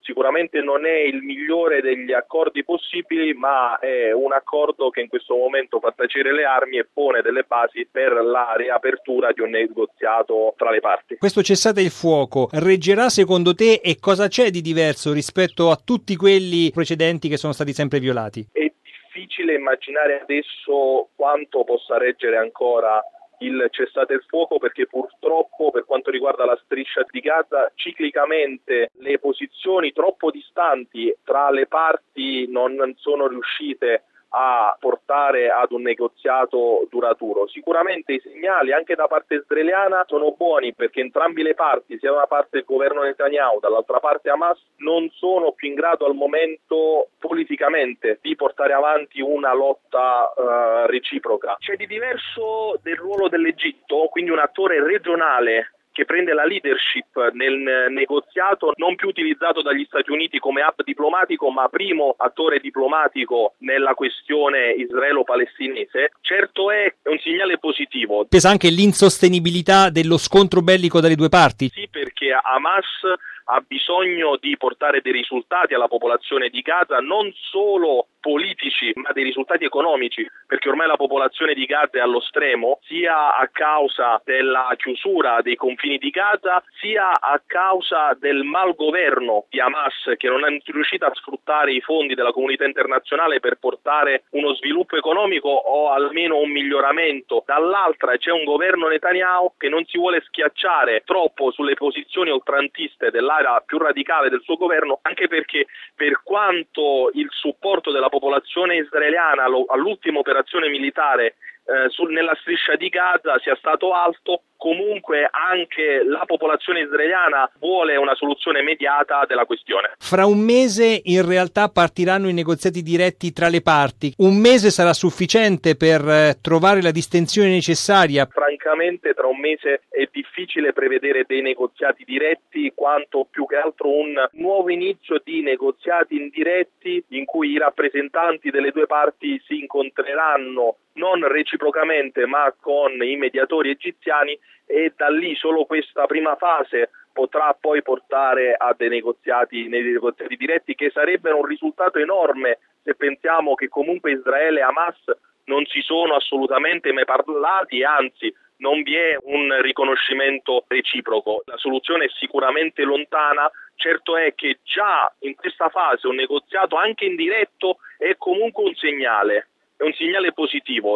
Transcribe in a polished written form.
Sicuramente non è il migliore degli accordi possibili, ma è un accordo che in questo momento fa tacere le armi e pone delle basi per la riapertura di un negoziato tra le parti. Questo cessate il fuoco reggerà secondo te, e cosa c'è di diverso rispetto a tutti quelli precedenti che sono stati sempre violati? È difficile immaginare adesso quanto possa reggere ancora il cessate il fuoco, perché purtroppo per quanto riguarda la striscia di Gaza ciclicamente le posizioni troppo distanti tra le parti non sono riuscite a portare ad un negoziato duraturo. Sicuramente i segnali anche da parte israeliana sono buoni, perché entrambi le parti, sia da una parte il governo Netanyahu, dall'altra parte Hamas, non sono più in grado al momento politicamente di portare avanti una lotta reciproca. C'è di diverso del ruolo dell'Egitto, quindi un attore regionale che prende la leadership nel negoziato, non più utilizzato dagli Stati Uniti come hub diplomatico, ma primo attore diplomatico nella questione israelo-palestinese. Certo è un segnale positivo. Pesa anche l'insostenibilità dello scontro bellico dalle due parti? Sì, perché Hamas ha bisogno di portare dei risultati alla popolazione di Gaza, non solo politici, ma dei risultati economici, perché ormai la popolazione di Gaza è allo stremo, sia a causa della chiusura dei confini di Gaza, sia a causa del malgoverno di Hamas, che non è riuscita a sfruttare i fondi della comunità internazionale per portare uno sviluppo economico o almeno un miglioramento. Dall'altra c'è un governo Netanyahu che non si vuole schiacciare troppo sulle posizioni oltrantiste dell'area più radicale del suo governo, anche perché per quanto il supporto della popolazione israeliana all'ultima operazione militare nella striscia di Gaza sia stato alto, comunque anche la popolazione israeliana vuole una soluzione immediata della questione. Fra un mese in realtà partiranno i negoziati diretti tra le parti. Un mese sarà sufficiente per trovare la distensione necessaria? Francamente tra un mese è difficile prevedere dei negoziati diretti, quanto più che altro un nuovo inizio di negoziati indiretti in cui i rappresentanti delle due parti si incontreranno non reciprocamente ma con i mediatori egiziani, e da lì solo questa prima fase potrà poi portare a dei negoziati diretti, che sarebbero un risultato enorme se pensiamo che comunque Israele e Hamas non si sono assolutamente mai parlati, anzi non vi è un riconoscimento reciproco. La soluzione è sicuramente lontana. Certo è che già in questa fase un negoziato anche indiretto è comunque un segnale positivo.